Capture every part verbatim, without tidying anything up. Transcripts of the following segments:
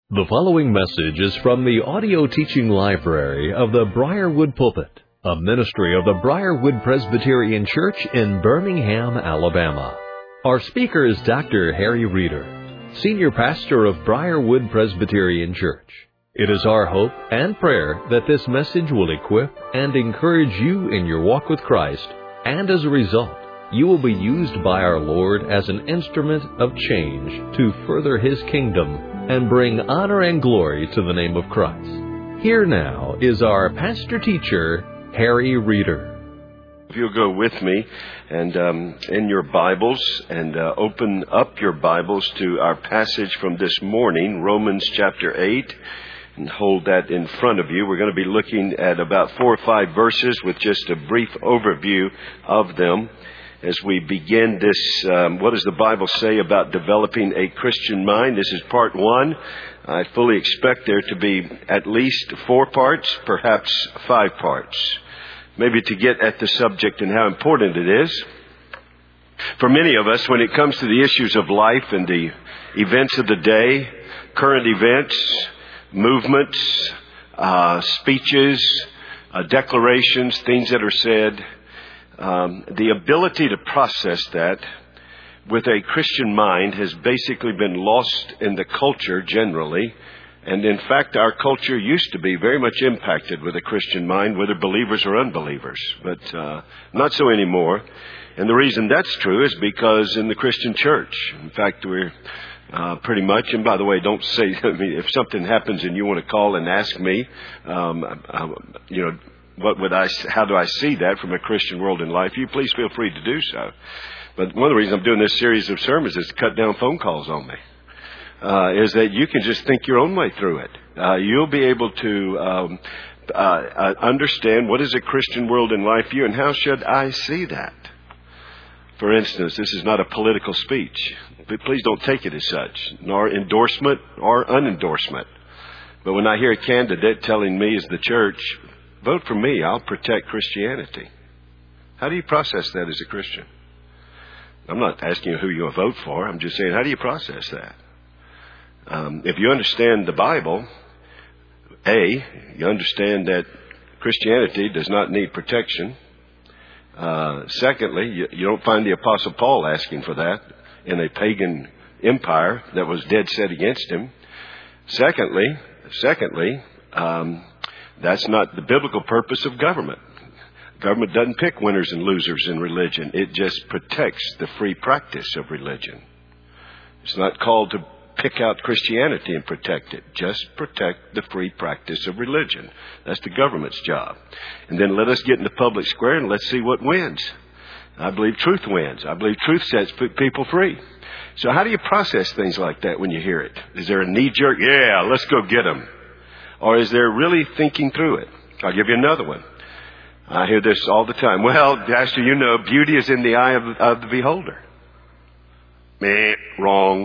The following message is from the audio teaching library of the Briarwood Pulpit, a ministry of the Briarwood Presbyterian Church in Birmingham, Alabama. Our speaker is Doctor Harry Reeder, Senior Pastor of Briarwood Presbyterian Church. It is our hope and prayer that this message will equip and encourage you in your walk with Christ, and as a result, you will be used by our Lord as an instrument of change to further His kingdom and bring honor and glory to the name of Christ. Here now is our pastor-teacher, Harry Reeder. If you'll go with me and um, in your Bibles and uh, open up your Bibles to our passage from this morning, Romans chapter eight, and hold that in front of you. We're going to be looking at about four or five verses with just a brief overview of them. As we begin this, um, what does the Bible say about developing a Christian mind? This is part one. I fully expect there to be at least four parts, perhaps five parts. Maybe to get at the subject and how important it is. For many of us, when it comes to the issues of life and the events of the day, current events, movements, uh, speeches, uh, declarations, things that are said, Um, the ability to process that with a Christian mind has basically been lost in the culture generally. And in fact, our culture used to be very much impacted with a Christian mind, whether believers or unbelievers, but uh, not so anymore. And the reason that's true is because in the Christian church, in fact, we're uh, pretty much, and by the way, don't say, I mean, if something happens and you want to call and ask me, um, uh, you know, What would I? How do I see that from a Christian world in life? You please feel free to do so. But one of the reasons I'm doing this series of sermons is to cut down phone calls on me. Uh, is that you can just think your own way through it. Uh, you'll be able to um, uh, uh, understand what is a Christian world in life for you, and how should I see that. For instance, this is not a political speech, but please don't take it as such, nor endorsement or unendorsement. But when I hear a candidate telling me as the church, vote for me, I'll protect Christianity. How do you process that as a Christian? I'm not asking you who you'll vote for. I'm just saying, how do you process that? Um, if you understand the Bible, A, you understand that Christianity does not need protection. Uh, secondly, you, you don't find the Apostle Paul asking for that in a pagan empire that was dead set against him. Secondly, secondly, um, That's not the biblical purpose of government. Government doesn't pick winners and losers in religion. It just protects the free practice of religion. It's not called to pick out Christianity and protect it. Just protect the free practice of religion. That's the government's job. And then let us get in the public square and let's see what wins. I believe truth wins. I believe truth sets people free. So how do you process things like that when you hear it? Is there a knee-jerk, yeah, let's go get them? Or is there really thinking through it? I'll give you another one. I hear this all the time. Well, Pastor, you know, beauty is in the eye of, of the beholder. Meh, wrong.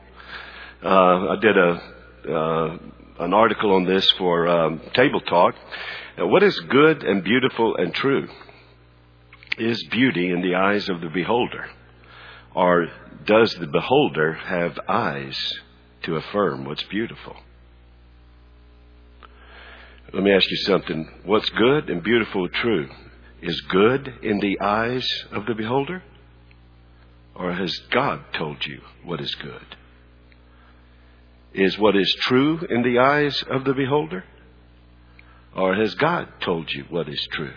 Uh, I did a uh, an article on this for um, Table Talk. Now, what is good and beautiful and true? Is beauty in the eyes of the beholder? Or does the beholder have eyes to affirm what's beautiful? Let me ask you something. What's good and beautiful and true? Is good in the eyes of the beholder? Or has God told you what is good? Is what is true in the eyes of the beholder? Or has God told you what is true?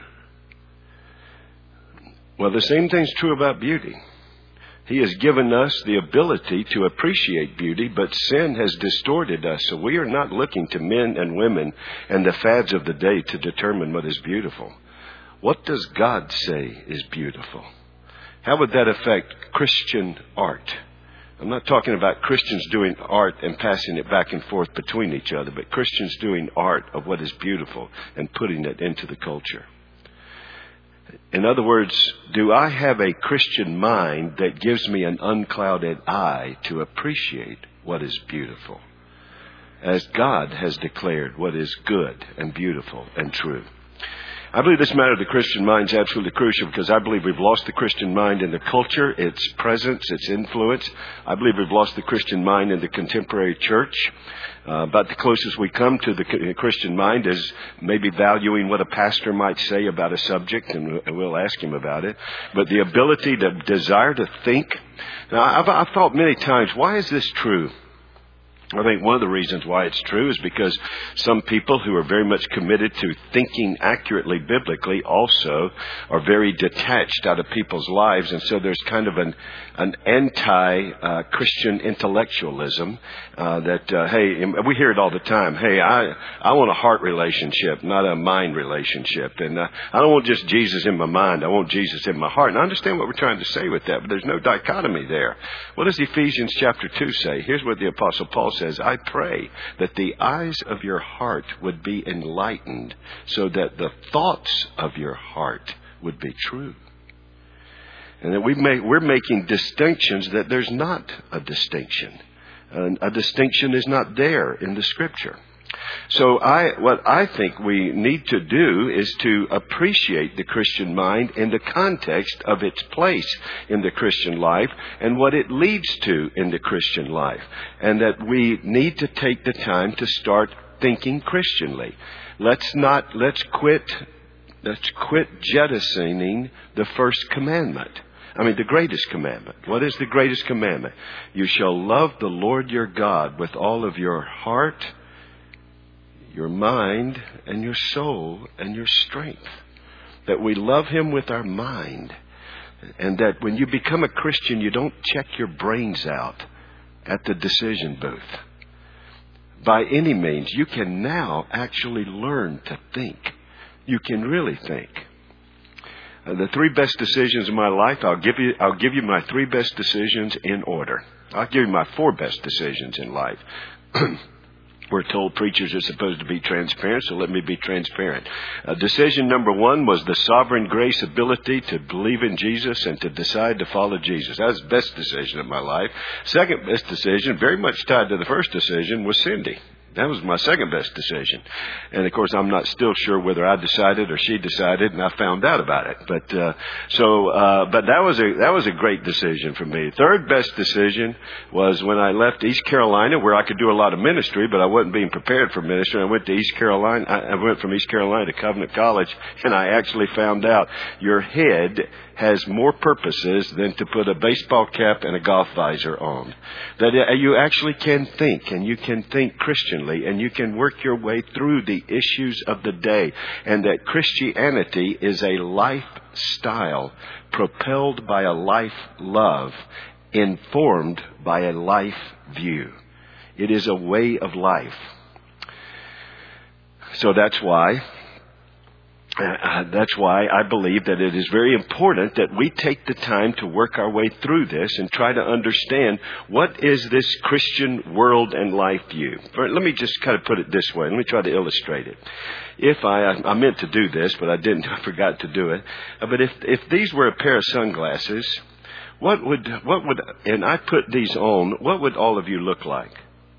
Well, the same thing's true about beauty. He has given us the ability to appreciate beauty, but sin has distorted us. So we are not looking to men and women and the fads of the day to determine what is beautiful. What does God say is beautiful? How would that affect Christian art? I'm not talking about Christians doing art and passing it back and forth between each other, but Christians doing art of what is beautiful and putting it into the culture. In other words, do I have a Christian mind that gives me an unclouded eye to appreciate what is beautiful, as God has declared what is good and beautiful and true? I believe this matter of the Christian mind is absolutely crucial because I believe we've lost the Christian mind in the culture, its presence, its influence. I believe we've lost the Christian mind in the contemporary church. Uh, about the closest we come to the Christian mind is maybe valuing what a pastor might say about a subject, and we'll ask him about it. But the ability, the desire to think. Now, I've, I've thought many times, why is this true? I think one of the reasons why it's true is because some people who are very much committed to thinking accurately biblically also are very detached out of people's lives. And so there's kind of an, an anti-Christian uh, intellectualism uh, that, uh, hey, we hear it all the time. Hey, I, I want a heart relationship, not a mind relationship. And uh, I don't want just Jesus in my mind. I want Jesus in my heart. And I understand what we're trying to say with that, but there's no dichotomy there. What does Ephesians chapter two say? Here's what the Apostle Paul says, I pray that the eyes of your heart would be enlightened so that the thoughts of your heart would be true. And that we make, we're making distinctions that there's not a distinction. And a distinction is not there in the Scripture. So I, what I think we need to do is to appreciate the Christian mind in the context of its place in the Christian life and what it leads to in the Christian life. And that we need to take the time to start thinking Christianly. Let's not, let's quit, let's quit jettisoning the first commandment. I mean, the greatest commandment. What is the greatest commandment? You shall love the Lord your God with all of your heart, your mind, and your soul, and your strength. That we love Him with our mind. And that when you become a Christian, you don't check your brains out at the decision booth. By any means, you can now actually learn to think. You can really think. Uh, the three best decisions of my life, I'll give you, I'll give you my three best decisions in order. I'll give you my four best decisions in life. We're told preachers are supposed to be transparent, so let me be transparent. Uh, decision number one was the sovereign grace ability to believe in Jesus and to decide to follow Jesus. That was the best decision of my life. Second best decision, very much tied to the first decision, was Cindy. That was my second best decision. And of course, I'm not still sure whether I decided or she decided, and I found out about it. But, uh, so, uh, but that was a, that was a great decision for me. Third best decision was when I left East Carolina, where I could do a lot of ministry, but I wasn't being prepared for ministry. I went to East Carolina, I went from East Carolina to Covenant College, and I actually found out your head has more purposes than to put a baseball cap and a golf visor on. That you actually can think, and you can think Christianly, and you can work your way through the issues of the day. And that Christianity is a lifestyle propelled by a life love, informed by a life view. It is a way of life. So that's why Uh, that's why I believe that it is very important that we take the time to work our way through this and try to understand what is this Christian world and life view. Let me just kind of put it this way. Let me try to illustrate it. If I, I meant to do this, but I didn't, I forgot to do it. Uh, but if, if these were a pair of sunglasses, what would, what would, and I put these on, what would all of you look like?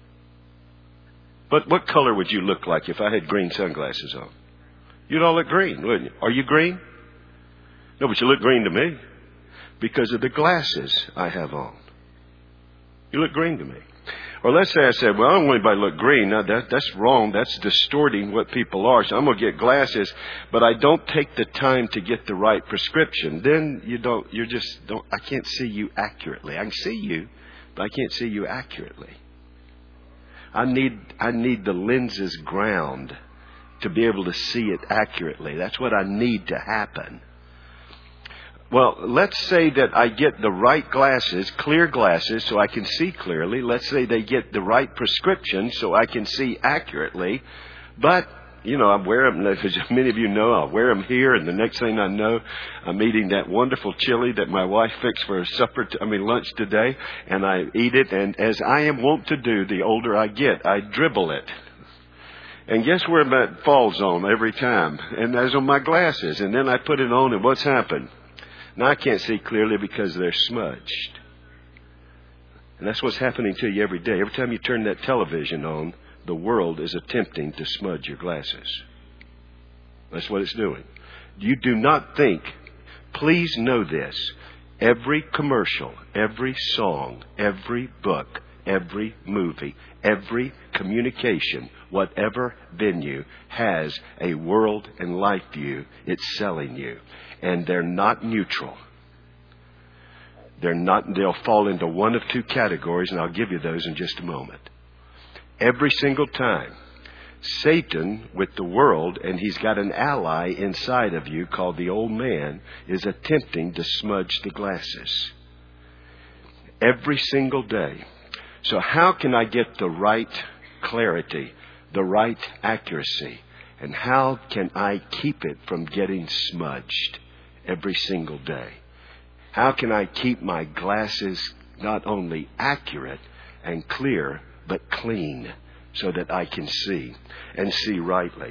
But what color would you look like if I had green sunglasses on? You'd all look green, wouldn't you? Are you green? No, but you look green to me because of the glasses I have on. You look green to me. Or let's say I said, well, I don't want anybody to look green. Now, that, that's wrong. That's distorting what people are. So I'm going to get glasses, but I don't take the time to get the right prescription. Then you don't, you're just, don't, I can't see you accurately. I can see you, but I can't see you accurately. I need, I need the lenses ground to be able to see it accurately. That's what I need to happen. Well, let's say that I get the right glasses, clear glasses, so I can see clearly. Let's say they get the right prescription so I can see accurately. But, you know, I wear them, as many of you know, I'll wear them here, and the next thing I know, I'm eating that wonderful chili that my wife fixed for supper, t- I mean lunch today, and I eat it, and as I am wont to do, the older I get, I dribble it. And guess where that falls on every time? And that's on my glasses. And then I put it on, and what's happened? Now I can't see clearly because they're smudged. And that's what's happening to you every day. Every time you turn that television on, the world is attempting to smudge your glasses. That's what it's doing. You do not think, please know this, every commercial, every song, every book, every movie, every communication, whatever venue has a world and life view it's selling you. And they're not neutral. They're not, they'll fall into one of two categories, and I'll give you those in just a moment. Every single time, Satan with the world, and he's got an ally inside of you called the old man, is attempting to smudge the glasses. Every single day. So how can I get the right clarity, the right accuracy? And how can I keep it from getting smudged every single day? How can I keep my glasses not only accurate and clear, but clean so that I can see and see rightly?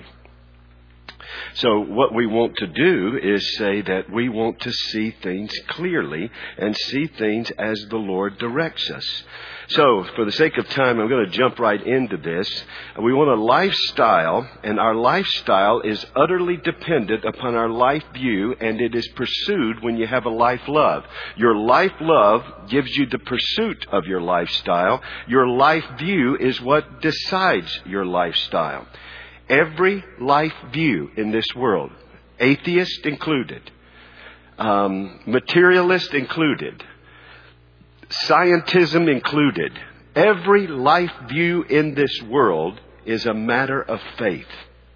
So what we want to do is say that we want to see things clearly and see things as the Lord directs us. So for the sake of time, I'm going to jump right into this. We want a lifestyle, and our lifestyle is utterly dependent upon our life view, and it is pursued when you have a life love. Your life love gives you the pursuit of your lifestyle. Your life view is what decides your lifestyle. Every life view in this world, atheist included, um, materialist included, scientism included, every life view in this world is a matter of faith.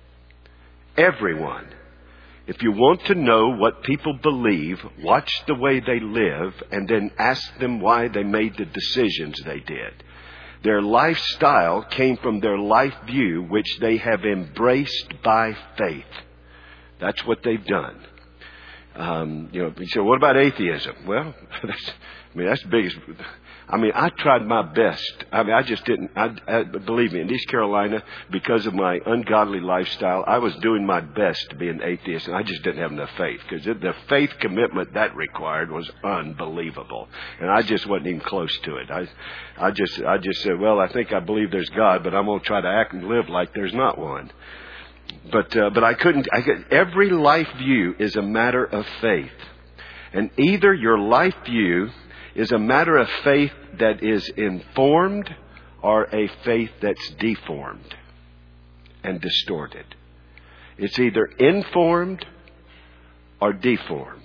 Everyone. If you want to know what people believe, watch the way they live and then ask them why they made the decisions they did. Their lifestyle came from their life view, which they have embraced by faith. That's what they've done. Um, you know, you say, what about atheism? Well, that's, I mean, that's the biggest. I mean, I tried my best. I mean, I just didn't. I, I, believe me, in East Carolina, because of my ungodly lifestyle, I was doing my best to be an atheist, and I just didn't have enough faith, because the faith commitment that required was unbelievable, and I just wasn't even close to it. I, I just, I just said, well, I think I believe there's God, but I'm going to try to act and live like there's not one. But, uh, but I couldn't. I could, every life view is a matter of faith, and either your life view is a matter of faith that is informed or a faith that's deformed and distorted. It's either informed or deformed.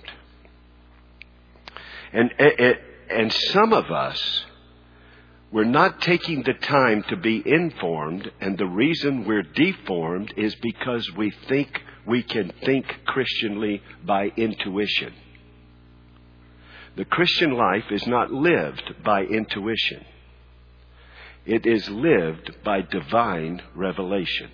And, and, and some of us, we're not taking the time to be informed, and the reason we're deformed is because we think we can think Christianly by intuition. The Christian life is not lived by intuition. It is lived by divine revelation.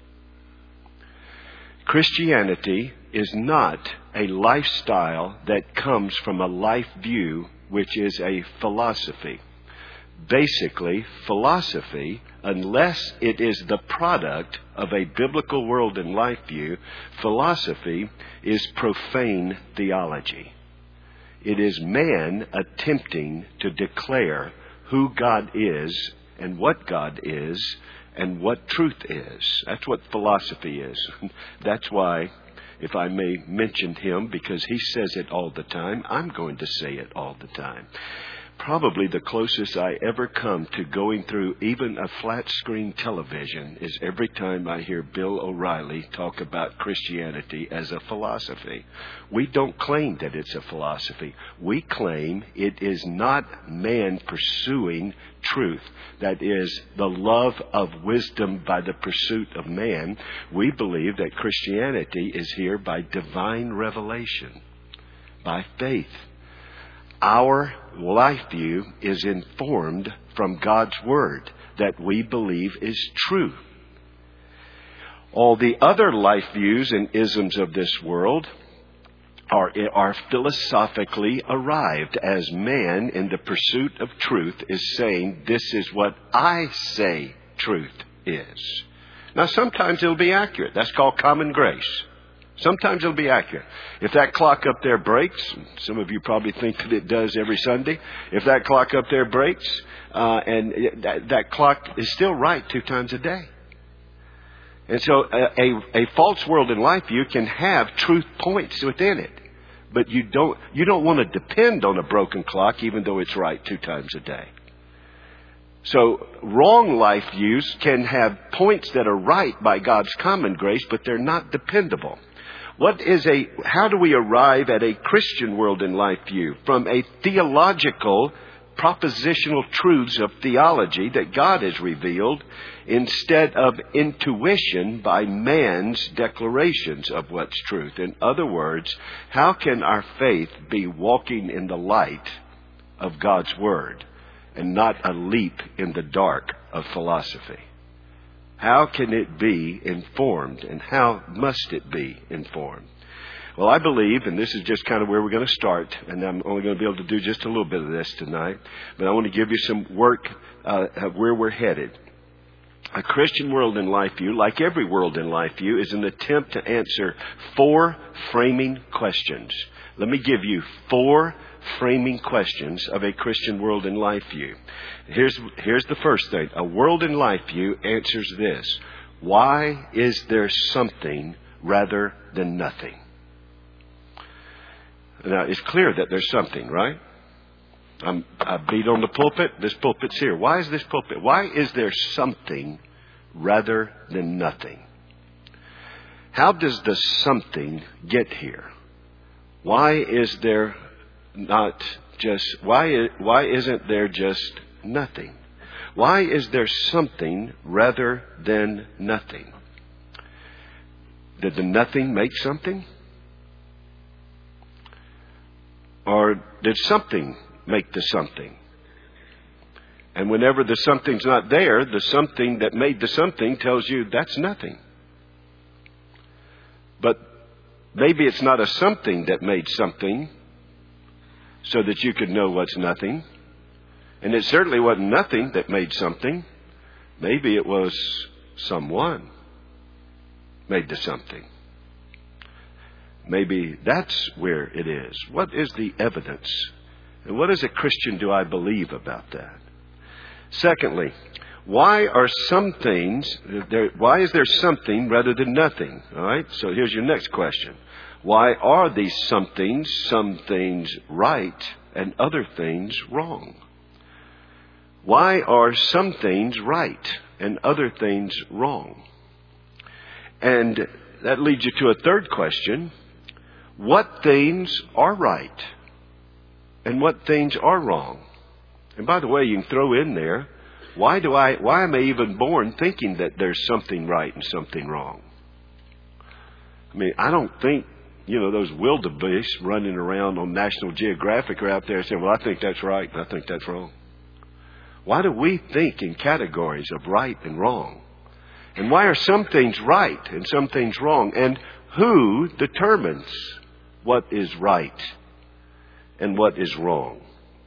Christianity is not a lifestyle that comes from a life view, which is a philosophy. Basically, philosophy, unless it is the product of a biblical world and life view, philosophy is profane theology. It is man attempting to declare who God is and what God is and what truth is. That's what philosophy is. That's why, if I may mention him, because he says it all the time, I'm going to say it all the time. Probably the closest I ever come to going through even a flat screen television is every time I hear Bill O'Reilly talk about Christianity as a philosophy. We don't claim that it's a philosophy. We claim it is not man pursuing truth. That is the love of wisdom by the pursuit of man. We believe that Christianity is here by divine revelation, by faith. Our life view is informed from God's Word that we believe is true. All the other life views and isms of this world are, are philosophically arrived as man in the pursuit of truth is saying, this is what I say truth is. Now, sometimes it'll be accurate. That's called common grace. Sometimes it'll be accurate. If that clock up there breaks, some of you probably think that it does every Sunday. If that clock up there breaks, uh, and it, that, that clock is still right two times a day. And so a, a, a false world and life view can have truth points within it. But you don't, you don't want to depend on a broken clock even though it's right two times a day. So wrong life views can have points that are right by God's common grace, but they're not dependable. What is a, how do we arrive at a Christian world and life view? From a theological, propositional truths of theology that God has revealed instead of intuition by man's declarations of what's truth. In other words, how can our faith be walking in the light of God's Word and not a leap in the dark of philosophy? How can it be informed, and how must it be informed? Well, I believe, and this is just kind of where we're going to start, and I'm only going to be able to do just a little bit of this tonight, but I want to give you some work uh, of where we're headed. A Christian world and life view, like every world and life view, is an attempt to answer four framing questions. Let me give you four framing questions of a Christian world and life view. Here's, here's the first thing. A world and life view answers this: why is there something rather than nothing? Now, it's clear that there's something, right? I'm, I beat on the pulpit. This pulpit's here. Why is this pulpit? Why is there something rather than nothing? How does the something get here? Why is there not just, why, why isn't there just nothing? Why is there something rather than nothing? Did the nothing make something? Or did something make the something? And whenever the something's not there, the something that made the something tells you that's nothing. But maybe it's not a something that made something so that you could know what's nothing. And it certainly wasn't nothing that made something. Maybe it was someone made the something. Maybe that's where it is. What is the evidence? And what as a Christian do I believe about that? Secondly, why are some things, there, why is there something rather than nothing? All right, so here's your next question. Why are these some things, some things right and other things wrong? Why are some things right and other things wrong? And that leads you to a third question. What things are right and what things are wrong? And by the way, you can throw in there, why do I, why am I even born thinking that there's something right and something wrong? I mean, I don't think, you know, those wildebeest running around on National Geographic are out there saying, well, I think that's right and I think that's wrong. Why do we think in categories of right and wrong? And why are some things right and some things wrong? And who determines what is right and what is wrong?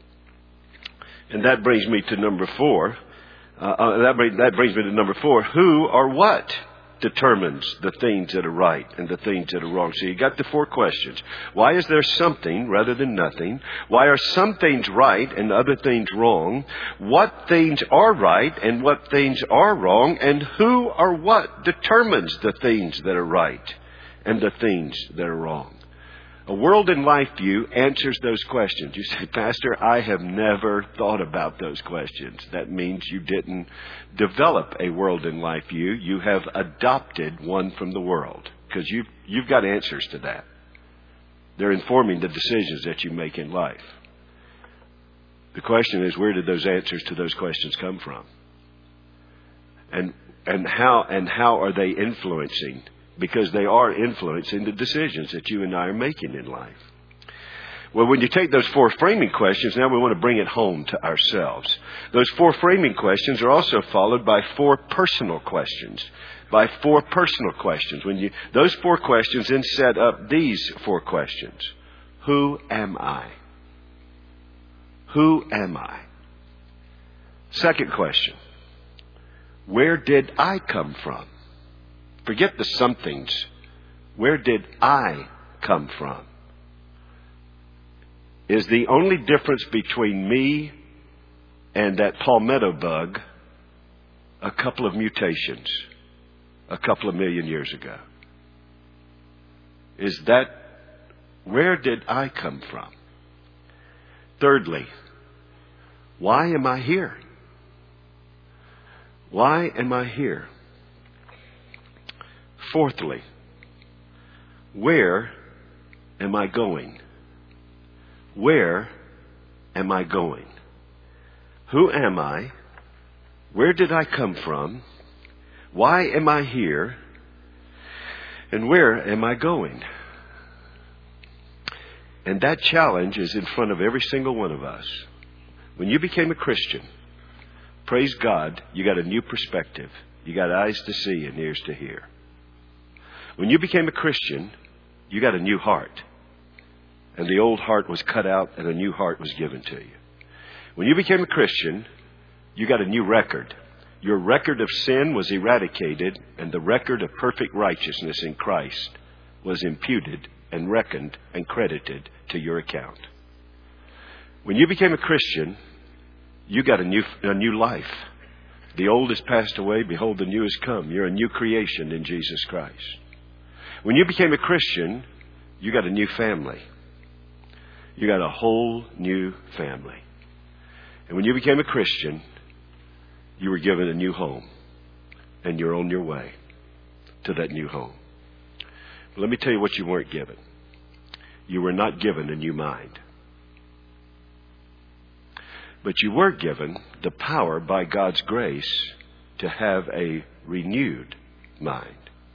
And that brings me to number four. Uh, uh, that, bring, that brings me to number four. Who or what determines the things that are right and the things that are wrong? So you got the four questions. Why is there something rather than nothing? Why are some things right and other things wrong? What things are right and what things are wrong? And who or what determines the things that are right and the things that are wrong? A world and life view answers those questions. You say, Pastor, I have never thought about those questions. That means you didn't develop a world and life view. You have adopted one from the world, because you've, you've got answers to that. They're informing the decisions that you make in life. The question is, where did those answers to those questions come from? And, and how, and how are they influencing? Because they are influencing the decisions that you and I are making in life. Well, when you take those four framing questions, now we want to bring it home to ourselves. Those four framing questions are also followed by four personal questions. By four personal questions. When you, those four questions then set up these four questions. Who am I? Who am I? Second question. Where did I come from? Forget the somethings. Where did I come from? Is the only difference between me and that palmetto bug a couple of mutations? a couple of million years ago? Is that, where did I come from? Thirdly, why am I here? Why am I here? Fourthly, where am I going? Where am I going? Who am I? Where did I come from? Why am I here? And where am I going? And that challenge is in front of every single one of us. When you became a Christian, praise God, you got a new perspective. You got eyes to see and ears to hear. When you became a Christian, you got a new heart. And the old heart was cut out and a new heart was given to you. When you became a Christian, you got a new record. Your record of sin was eradicated, and the record of perfect righteousness in Christ was imputed and reckoned and credited to your account. When you became a Christian, you got a new, a new life. The old has passed away. Behold, the new has come. You're a new creation in Jesus Christ. When you became a Christian, you got a new family. You got a whole new family. And when you became a Christian, you were given a new home. And you're on your way to that new home. But let me tell you what you weren't given. You were not given a new mind. But you were given the power by God's grace to have a renewed mind.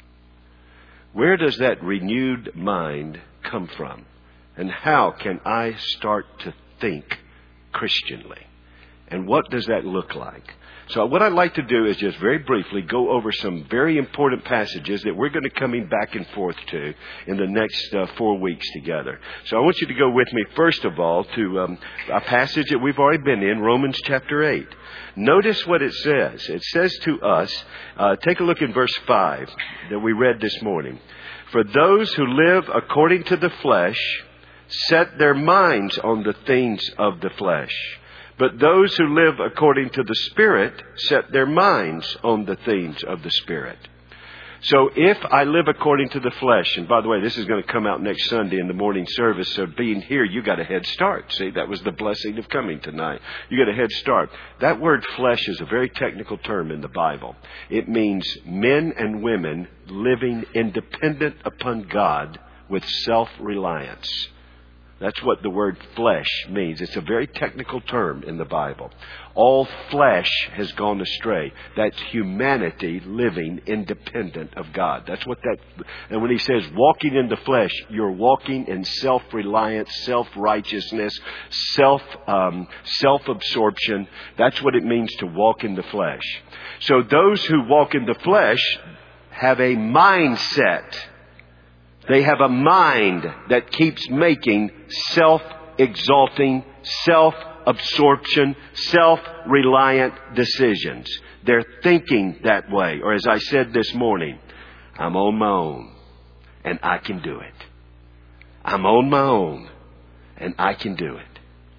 Where does that renewed mind come from? And how can I start to think Christianly? And what does that look like? So what I'd like to do is just very briefly go over some very important passages that we're going to come back and forth to in the next uh, four weeks together. So I want you to go with me, first of all, to um, a passage that we've already been in, Romans chapter eight. Notice what it says. It says to us, uh, take a look in verse five that we read this morning. For those who live according to the flesh set their minds on the things of the flesh. But those who live according to the Spirit set their minds on the things of the Spirit. So if I live according to the flesh, and by the way, this is going to come out next Sunday in the morning service, so being here, you got a head start. See, that was the blessing of coming tonight. You got a head start. That word flesh is a very technical term in the Bible. It means men and women living independent upon God with self-reliance. That's what the word flesh means. It's a very technical term in the Bible. All flesh has gone astray. That's humanity living independent of God. That's what that... And when he says walking in the flesh, you're walking in self-reliance, self-righteousness, self, um, self-absorption. That's what it means to walk in the flesh. So those who walk in the flesh have a mindset. They have a mind that keeps making self-exalting, self-absorption, self-reliant decisions. They're thinking that way. Or as I said this morning, I'm on my own and I can do it. I'm on my own and I can do it.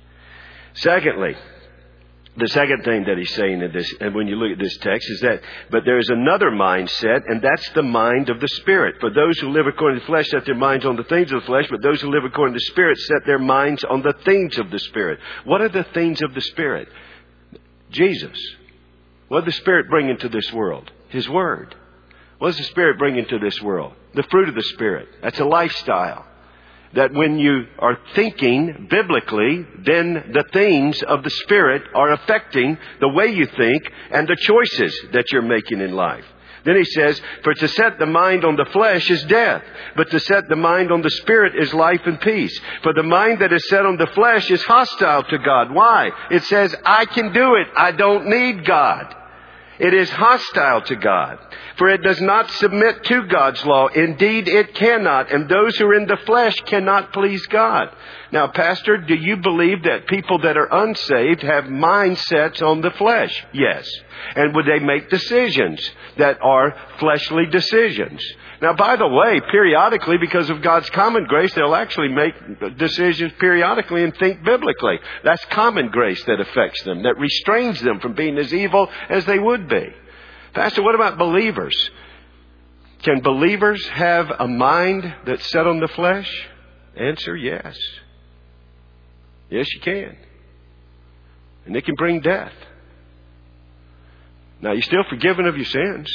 Secondly, the second thing that he's saying in this, and when you look at this text, is that, but there is another mindset, and that's the mind of the Spirit. For those who live according to the flesh set their minds on the things of the flesh, but those who live according to the Spirit set their minds on the things of the Spirit. What are the things of the Spirit? Jesus. What does the Spirit bring into this world? His Word. What does the Spirit bring into this world? The fruit of the Spirit. That's a lifestyle. That when you are thinking biblically, then the things of the Spirit are affecting the way you think and the choices that you're making in life. Then he says, for to set the mind on the flesh is death, but to set the mind on the Spirit is life and peace. For the mind that is set on the flesh is hostile to God. Why? It says, I can do it. I don't need God. It is hostile to God, for it does not submit to God's law. Indeed, it cannot. And those who are in the flesh cannot please God. Now, Pastor, do you believe that people that are unsaved have mindsets on the flesh? Yes. And would they make decisions that are fleshly decisions? Now, by the way, periodically, because of God's common grace, they'll actually make decisions periodically and think biblically. That's common grace that affects them, that restrains them from being as evil as they would be. Pastor, what about believers? Can believers have a mind that's set on the flesh? Answer, yes. Yes, you can. And it can bring death. Now, you're still forgiven of your sins.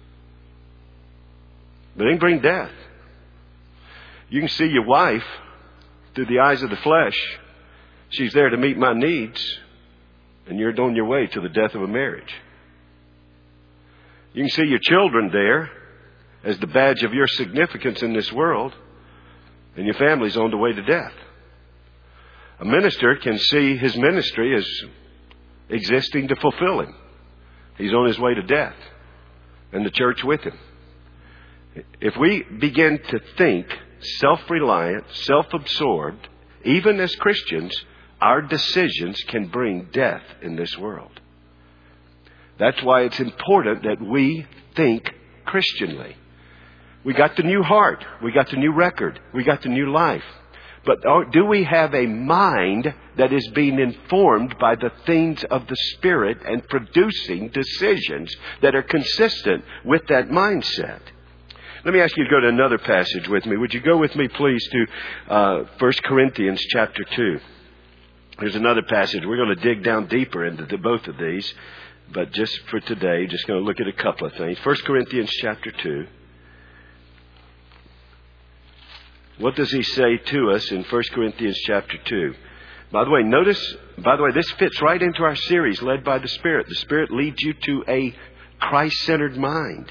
But it can bring death. You can see your wife through the eyes of the flesh. She's there to meet my needs. And you're on your way to the death of a marriage. You can see your children there as the badge of your significance in this world. And your family's on the way to death. A minister can see his ministry as existing to fulfill him. He's on his way to death. And the church with him. If we begin to think self-reliant, self-absorbed, even as Christians, our decisions can bring death in this world. That's why it's important that we think Christianly. We got the new heart. We got the new record. We got the new life. But do we have a mind that is being informed by the things of the Spirit and producing decisions that are consistent with that mindset? Let me ask you to go to another passage with me. Would you go with me, please, to uh, First Corinthians chapter two. There's another passage. We're going to dig down deeper into the, both of these. But just for today, just going to look at a couple of things. First Corinthians chapter two. What does he say to us in First Corinthians chapter two? By the way, notice, by the way, this fits right into our series, Led by the Spirit. The Spirit leads you to a Christ-centered mind.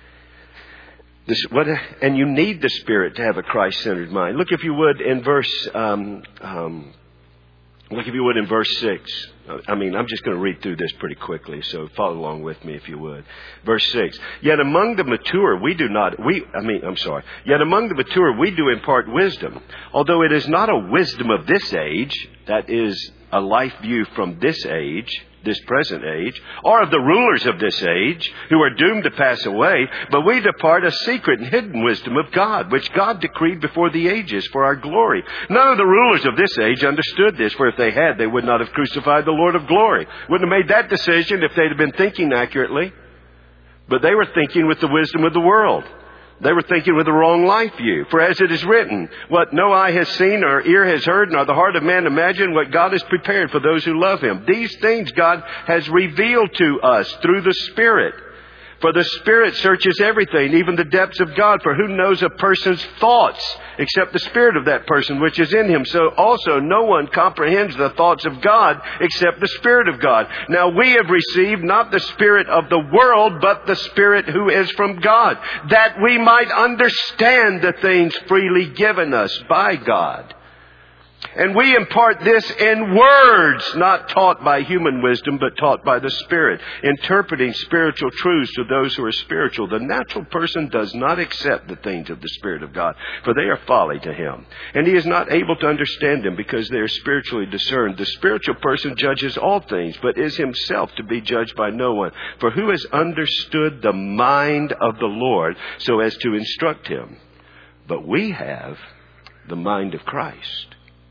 This, what, and you need the Spirit to have a Christ-centered mind. Look, if you would, in verse, um, um, look, if you would, in verse six. I mean, I'm just going to read through this pretty quickly, so follow along with me if you would. Verse six. Yet among the mature we do not, we, I mean, I'm sorry. Yet among the mature we do impart wisdom. Although it is not a wisdom of this age, that is a life view from this age, this present age, or of the rulers of this age, who are doomed to pass away, but we depart a secret and hidden wisdom of God, which God decreed before the ages for our glory. None of the rulers of this age understood this, for if they had, they would not have crucified the Lord of glory. Wouldn't have made that decision if they'd have been thinking accurately. But they were thinking with the wisdom of the world. They were thinking with the wrong life view. For as it is written, what no eye has seen or ear has heard, nor the heart of man imagined, what God has prepared for those who love Him. These things God has revealed to us through the Spirit. For the Spirit searches everything, even the depths of God. For who knows a person's thoughts except the Spirit of that person which is in him? So also no one comprehends the thoughts of God except the Spirit of God. Now we have received not the spirit of the world, but the Spirit who is from God, that we might understand the things freely given us by God. And we impart this in words, not taught by human wisdom, but taught by the Spirit, interpreting spiritual truths to those who are spiritual. The natural person does not accept the things of the Spirit of God, for they are folly to him. And he is not able to understand them because they are spiritually discerned. The spiritual person judges all things, but is himself to be judged by no one. For who has understood the mind of the Lord so as to instruct him? But we have the mind of Christ.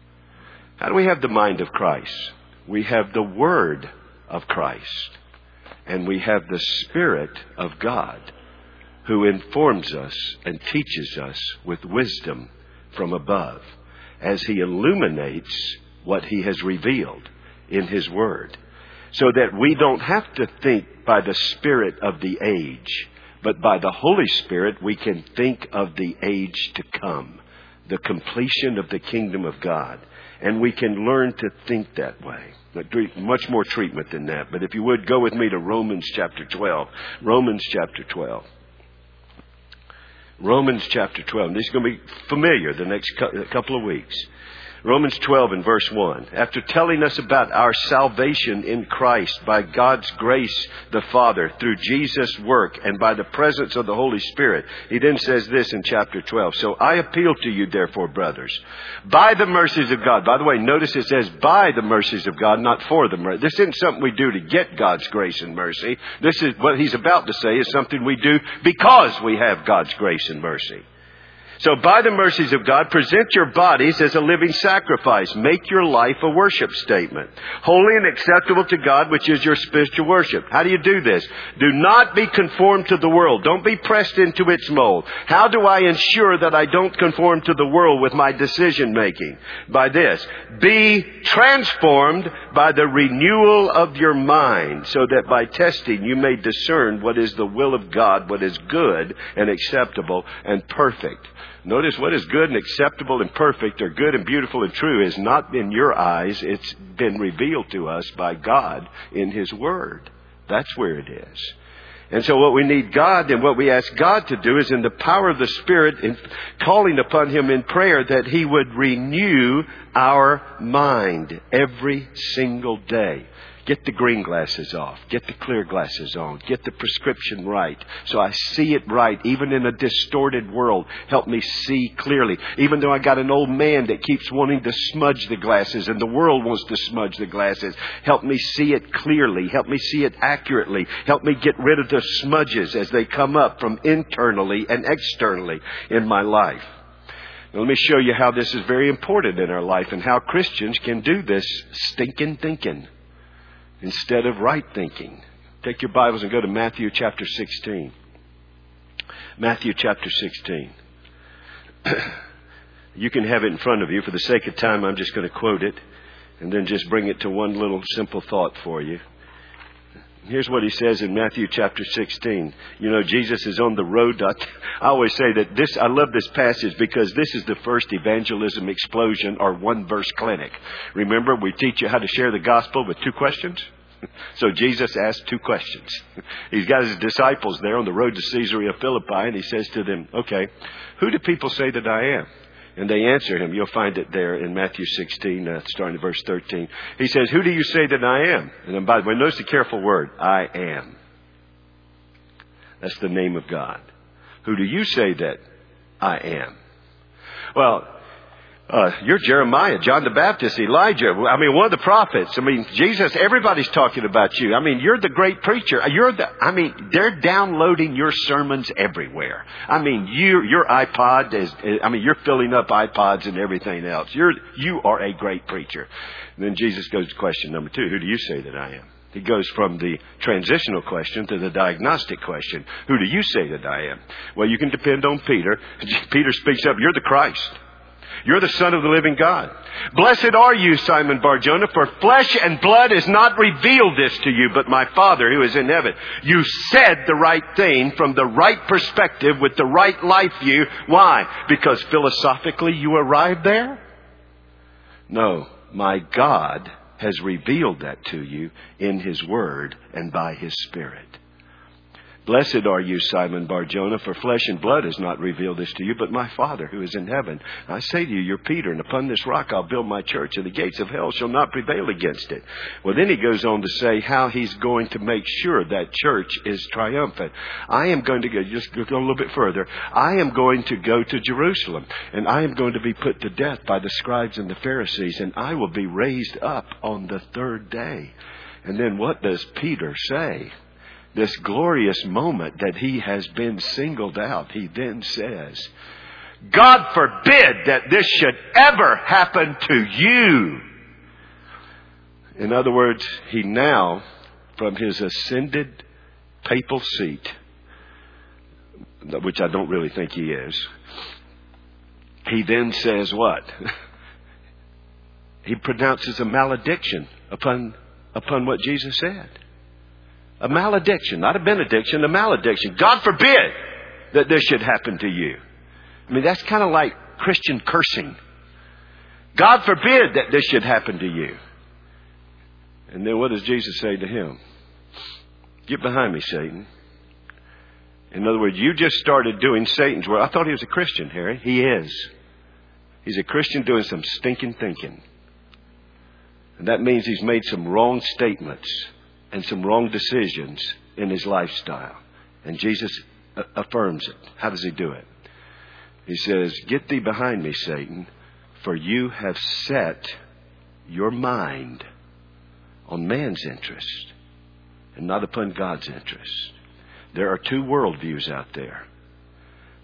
How do we have the mind of Christ? We have the Word of Christ. And we have the Spirit of God, who informs us and teaches us with wisdom from above, as He illuminates what He has revealed in His Word. So that we don't have to think by the spirit of the age, but by the Holy Spirit we can think of the age to come, the completion of the kingdom of God. And we can learn to think that way. Much more treatment than that. But if you would, go with me to Romans chapter twelve. Romans chapter twelve. Romans chapter twelve. This is going to be familiar the next couple of weeks. Romans twelve and verse one. After telling us about our salvation in Christ by God's grace the Father through Jesus' work and by the presence of the Holy Spirit, he then says this in chapter twelve. So I appeal to you, therefore, brothers, by the mercies of God. By the way, notice it says by the mercies of God, not for the mercy. This isn't something we do to get God's grace and mercy. This is what he's about to say is something we do because we have God's grace and mercy. So by the mercies of God, present your bodies as a living sacrifice. Make your life a worship statement. Holy and acceptable to God, which is your spiritual worship. How do you do this? Do not be conformed to the world. Don't be pressed into its mold. How do I ensure that I don't conform to the world with my decision making? By this. Be transformed by the renewal of your mind, so that by testing you may discern what is the will of God, what is good and acceptable and perfect. Notice what is good and acceptable and perfect, or good and beautiful and true, is not in your eyes. It's been revealed to us by God in His Word. That's where it is. And so what we need God and what we ask God to do is, in the power of the Spirit, in calling upon Him in prayer, that He would renew our mind every single day. Get the green glasses off. Get the clear glasses on. Get the prescription right, so I see it right, even in a distorted world. Help me see clearly. Even though I got an old man that keeps wanting to smudge the glasses, and the world wants to smudge the glasses, help me see it clearly. Help me see it accurately. Help me get rid of the smudges as they come up from internally and externally in my life. Now, let me show you how this is very important in our life, and how Christians can do this stinking thinking instead of right thinking. Take your Bibles and go to Matthew chapter sixteen. Matthew chapter sixteen. You can have it in front of you. For the sake of time, I'm just going to quote it and then just bring it to one little simple thought for you. Here's what He says in Matthew chapter sixteen. You know, Jesus is on the road. I always say that this, I love this passage because this is the first evangelism explosion or one verse clinic. Remember, we teach you how to share the gospel with two questions. So Jesus asked two questions. He's got His disciples there on the road to Caesarea Philippi, and He says to them, okay, who do people say that I am? And they answer Him. You'll find it there in Matthew sixteen, uh, starting at verse thirteen. He says, who do you say that I am? And then, by the way, notice the careful word, I am. That's the name of God. Who do you say that I am? Well, uh, you're Jeremiah, John the Baptist, Elijah. I mean, one of the prophets. I mean, Jesus, everybody's talking about you. I mean, you're the great preacher. You're the, I mean, they're downloading your sermons everywhere. I mean, you, your iPod is, I mean, you're filling up iPods and everything else. You're, you are a great preacher. And then Jesus goes to question number two. Who do you say that I am? He goes from the transitional question to the diagnostic question. Who do you say that I am? Well, you can depend on Peter. Peter speaks up. You're the Christ. You're the Son of the living God. Blessed are you, Simon Bar-Jonah, for flesh and blood has not revealed this to you, but my Father who is in heaven. You said the right thing from the right perspective with the right life view. Why? Because philosophically you arrived there? No, my God has revealed that to you in His Word and by His Spirit. Blessed are you, Simon Bar-Jonah, for flesh and blood has not revealed this to you, but my Father who is in heaven. I say to you, you're Peter, and upon this rock I'll build my church, and the gates of hell shall not prevail against it. Well, then he goes on to say how he's going to make sure that church is triumphant. I am going to go, just go a little bit further. I am going to go to Jerusalem, and I am going to be put to death by the scribes and the Pharisees, and I will be raised up on the third day. And then what does Peter say? This glorious moment that he has been singled out. He then says, God forbid that this should ever happen to you. In other words, he now, from his ascended papal seat, which I don't really think he is, he then says what? He pronounces a malediction upon, upon what Jesus said. A malediction, not a benediction, a malediction. God forbid that this should happen to you. I mean, that's kind of like Christian cursing. God forbid that this should happen to you. And then what does Jesus say to him? Get behind me, Satan. In other words, you just started doing Satan's work. I thought he was a Christian, Harry. He is. He's a Christian doing some stinking thinking. And that means he's made some wrong statements and some wrong decisions in his lifestyle. And Jesus affirms it. How does he do it? He says, get thee behind me, Satan, for you have set your mind on man's interest and not upon God's interest. There are two worldviews out there.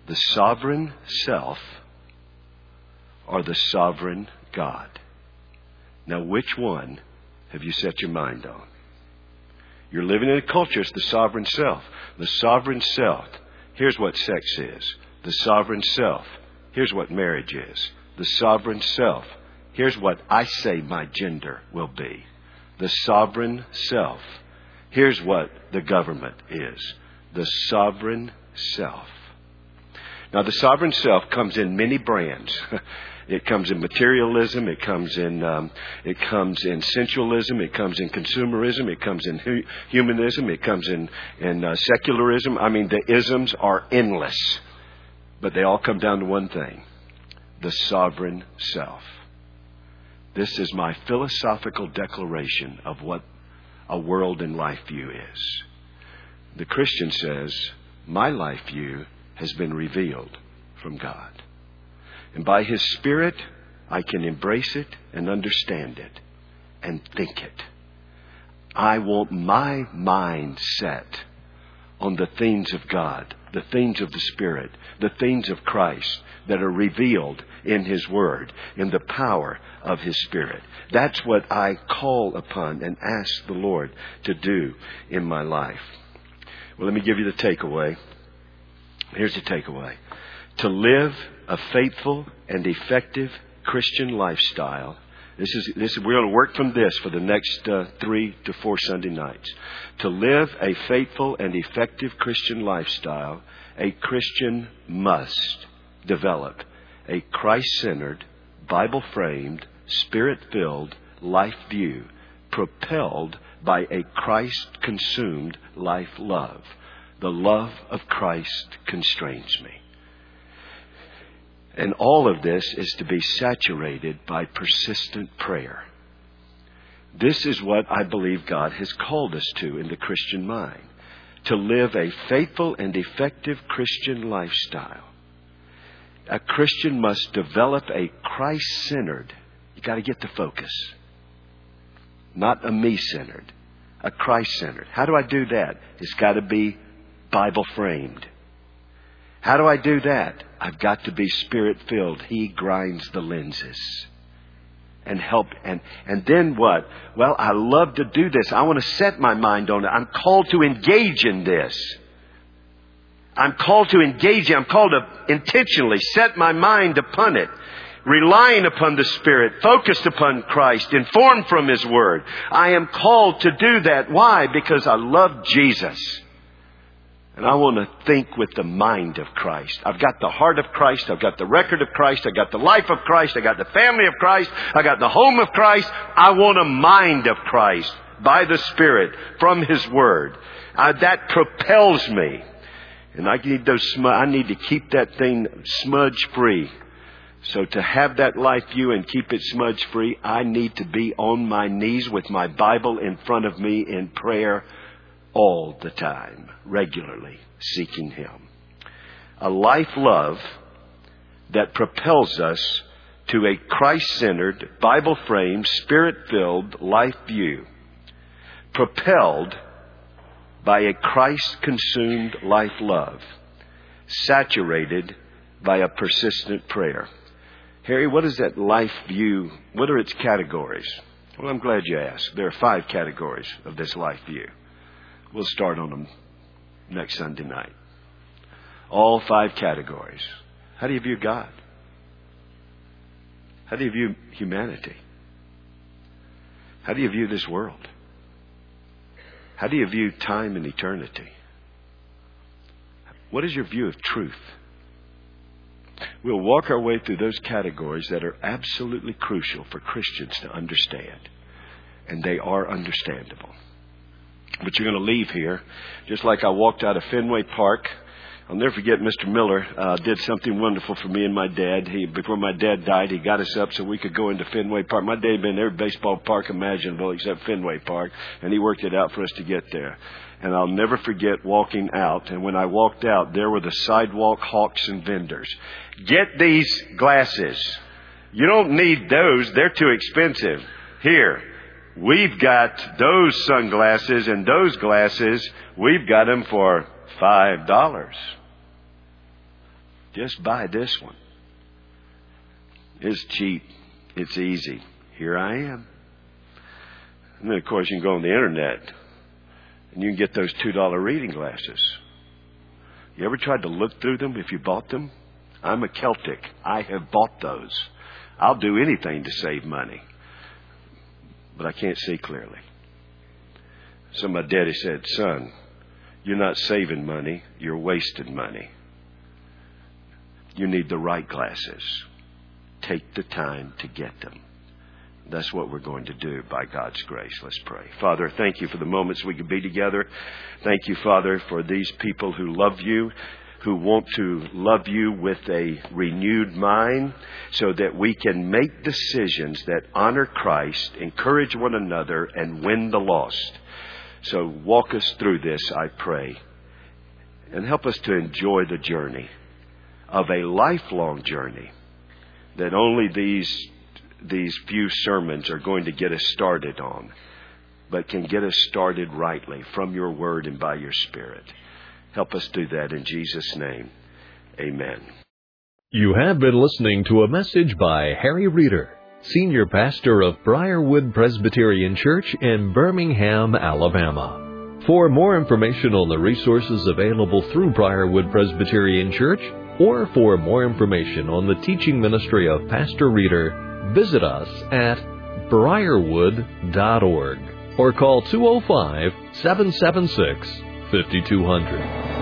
The sovereign self or the sovereign God? Now, which one have you set your mind on? You're living in a culture, it's the sovereign self. The sovereign self. Here's what sex is. The sovereign self. Here's what marriage is. The sovereign self. Here's what I say my gender will be. The sovereign self. Here's what the government is. The sovereign self. Now, the sovereign self comes in many brands. It comes in materialism. It comes in um, it comes in sensualism. It comes in consumerism. It comes in hu- humanism. It comes in in uh, secularism. I mean, the isms are endless, but they all come down to one thing: the sovereign self. This is my philosophical declaration of what a world and life view is. The Christian says, my life view has been revealed from God. And by His Spirit, I can embrace it and understand it and think it. I want my mind set on the things of God, the things of the Spirit, the things of Christ that are revealed in His Word, in the power of His Spirit. That's what I call upon and ask the Lord to do in my life. Well, let me give you the takeaway. Here's the takeaway. To live a faithful and effective Christian lifestyle. This is this. We're going to work from this for the next uh, three to four Sunday nights. To live a faithful and effective Christian lifestyle, a Christian must develop a Christ-centered, Bible-framed, Spirit-filled life view, propelled by a Christ-consumed life love. The love of Christ constrains me. And all of this is to be saturated by persistent prayer. This is what I believe God has called us to in the Christian mind. To live a faithful and effective Christian lifestyle. A Christian must develop a Christ-centered, you got to get the focus, not a me-centered, a Christ-centered. How do I do that? It's got to be Bible-framed. How do I do that? I've got to be Spirit-filled. He grinds the lenses. And help. And, and then what? Well, I love to do this. I want to set my mind on it. I'm called to engage in this. I'm called to engage. I'm called to intentionally set my mind upon it. Relying upon the Spirit, focused upon Christ, informed from His Word. I am called to do that. Why? Because I love Jesus. And I want to think with the mind of Christ. I've got the heart of Christ. I've got the record of Christ. I've got the life of Christ. I've got the family of Christ. I've got the home of Christ. I want a mind of Christ by the Spirit from His Word. Uh, that propels me. And I need those. Sm- I need to keep that thing smudge free. So to have that life view and keep it smudge free, I need to be on my knees with my Bible in front of me in prayer all the time, regularly seeking Him. A life love that propels us to a Christ-centered, Bible-framed, Spirit-filled life view, propelled by a Christ-consumed life love, saturated by a persistent prayer. Harry, what is that life view? What are its categories? Well, I'm glad you asked. There are five categories of this life view. We'll start on them next Sunday night. All five categories. How do you view God? How do you view humanity? How do you view this world? How do you view time and eternity? What is your view of truth? We'll walk our way through those categories that are absolutely crucial for Christians to understand. And they are understandable. But you're going to leave here, just like I walked out of Fenway Park. I'll never forget Mister Miller uh, did something wonderful for me and my dad. He, before my dad died, he got us up so we could go into Fenway Park. My dad had been in every baseball park imaginable except Fenway Park, and he worked it out for us to get there. And I'll never forget walking out. And when I walked out, there were the sidewalk hawks and vendors. Get these glasses. You don't need those. They're too expensive. Here, we've got those sunglasses and those glasses. We've got them for five dollars. Just buy this one. It's cheap. It's easy. Here I am. And then, of course, you can go on the internet and you can get those two dollar reading glasses. You ever tried to look through them if you bought them? I'm a Celtic. I have bought those. I'll do anything to save money. But I can't see clearly. So my daddy said, son, you're not saving money. You're wasting money. You need the right glasses. Take the time to get them. That's what we're going to do by God's grace. Let's pray. Father, thank you for the moments we could be together. Thank you, Father, for these people who love you, who want to love you with a renewed mind so that we can make decisions that honor Christ, encourage one another, and win the lost. So walk us through this, I pray, and help us to enjoy the journey of a lifelong journey that only these these few sermons are going to get us started on, but can get us started rightly from your word and by your Spirit. Help us do that in Jesus' name. Amen. You have been listening to a message by Harry Reeder, Senior Pastor of Briarwood Presbyterian Church in Birmingham, Alabama. For more information on the resources available through Briarwood Presbyterian Church, or for more information on the teaching ministry of Pastor Reeder, visit us at briarwood dot org or call two oh five, seven seven six, five two zero zero.